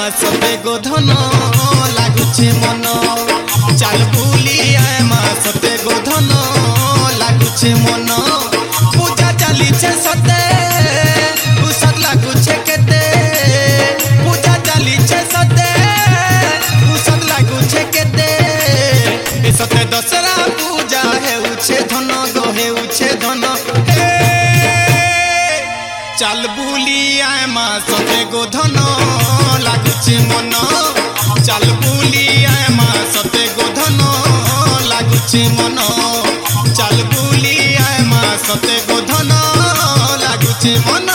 सते गोधन लागुचे मन चाल बुली आए माँ सते गोधन लागुचे मन पूजा चली सते उसत लागुचे केते पूजा चली सते उसत लागुचे केते ए सते दसरा पूजा है उछे धन गो है उछे धन हे चाल बुली आए माँ सते गोधन लागुचे मन चाल बुली आए माँ सते गोधन लागुचे मन चाल बुली आए माँ सते गोधन लागुचे मन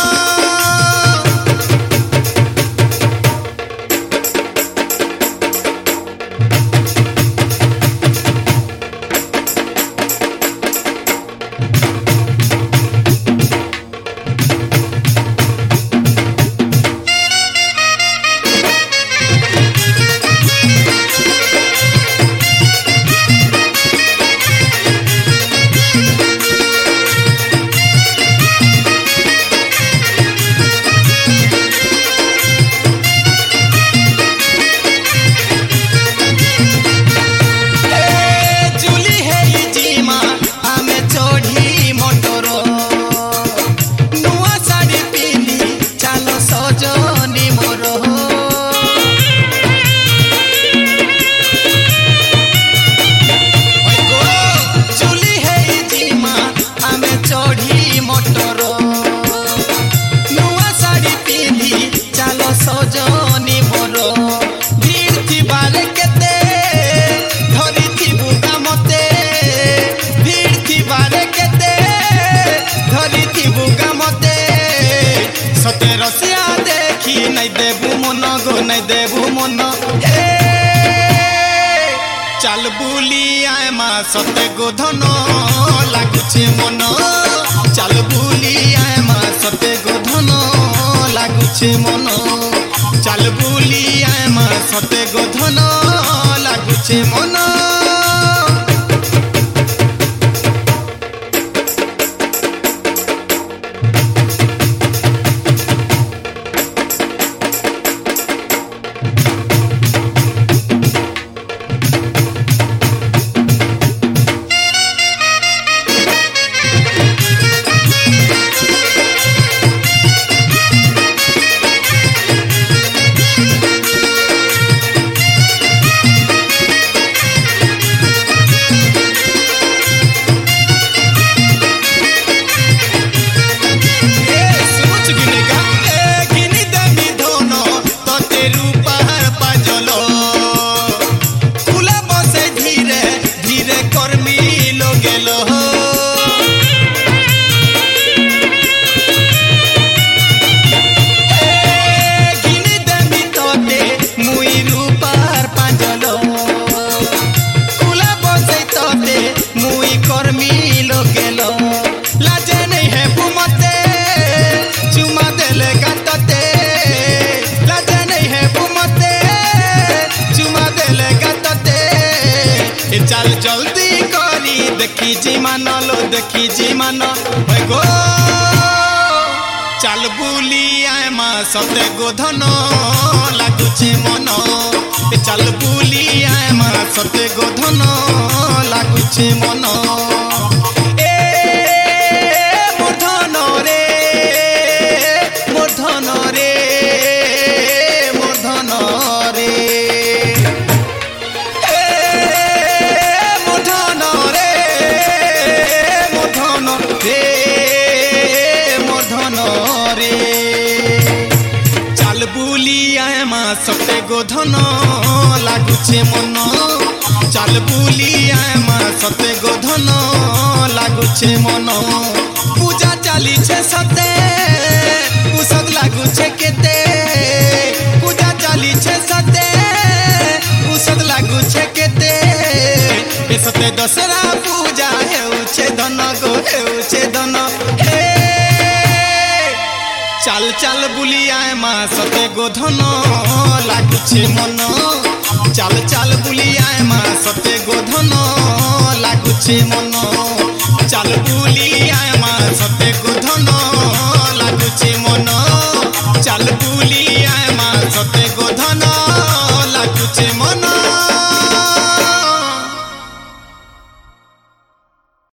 नहीं देबू मन गो नहीं देबू मन चाल बुली आए माँ सते गोधन लागुचे मन चाल बुली आए माँ सते गोधन लागुचे मन चाल बुली आए माँ सते गोधन लागुचे मन चल जल्दी करी देखी जी मान लो देखी जी मान गो चल बुली आए माँ सते गोधन लागुचे मन चल बुली आए माँ सते गोधन लागुचे मन मूर्धन रे मूर्धन रे मूर्धन रे चाल बुली आए माँ सते गोधन लागुचे मन चाल बुली आए माँ सते गोधन लागुचे मन पूजा चली सते उसत लागुचे केते पूजा चली सते उसत लागुचे केते ए सते दसरा पूजा है उछे धन गो है उछे धन हे चाल चाल बुली आए माँ सते गोधन लागुचे मन चाल चाल बुली आए माँ सते गोधन लागुचे मन